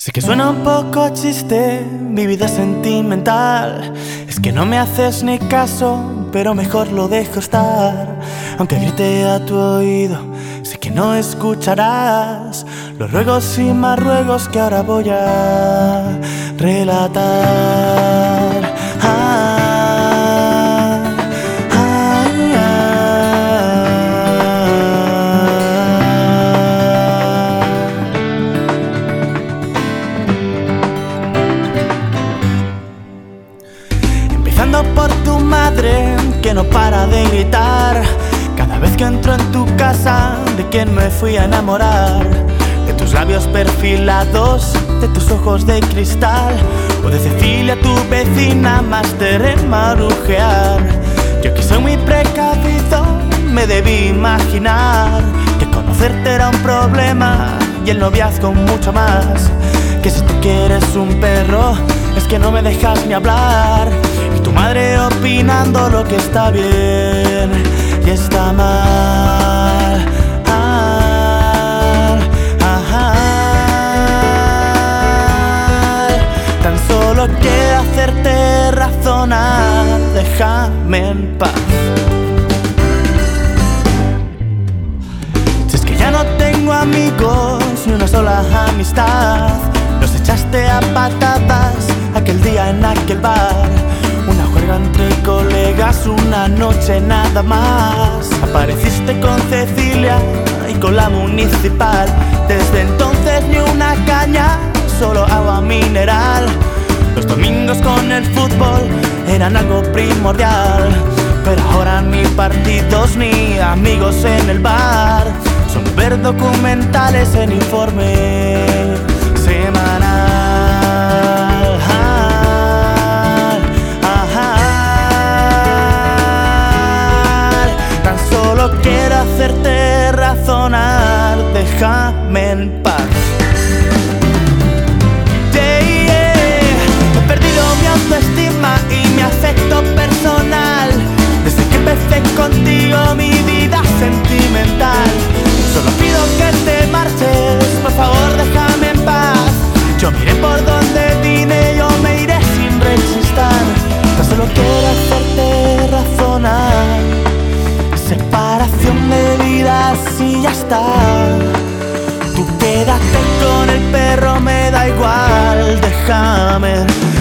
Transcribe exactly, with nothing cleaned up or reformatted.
Sé que suena un poco a chiste, mi vida sentimental. Es que no me haces ni caso, pero mejor lo dejo estar. Aunque grite a tu oído, sé que no escucharás los ruegos y más ruegos que ahora voy a relatar. Ah, Empezando por tu madre, que no para de gritar cada vez que entro en tu casa, de quien me fui a enamorar. De tus labios perfilados, de tus ojos de cristal, o de Cecilia, tu vecina, máster en marujear. Yo que soy muy precavido, me debí imaginar que conocerte era un problema y el noviazgo mucho más. Que si tú quieres un perro, es que no me dejas ni hablar. Y tu madre opinando lo que está bien y está mal. Ah, ah, ah. Tan solo quiero hacerte razonar, déjame en paz. Si es que ya no tengo amigos ni una sola amistad, los echaste a patadas aquel día en aquel bar. Una juerga entre colegas, una noche nada más. Apareciste con Cecilia y con la municipal. Desde entonces ni una caña, solo agua mineral. Los domingos con el fútbol eran algo primordial, pero ahora ni partidos ni amigos en el bar. Son ver documentales en informe semanal. Tan solo quiero hacerte razonar, déjame en paz. Yeah, yeah. He perdido mi autoestima y mi afecto personal desde que empecé contigo mi vida sentimental. Solo pido que te marches, por favor déjame en paz. Yo miré por donde vine, yo me iré sin rechistar. Tan solo quiero hacerte razonar. Separación de vidas y ya está. Tú quédate con el perro, me da igual, déjame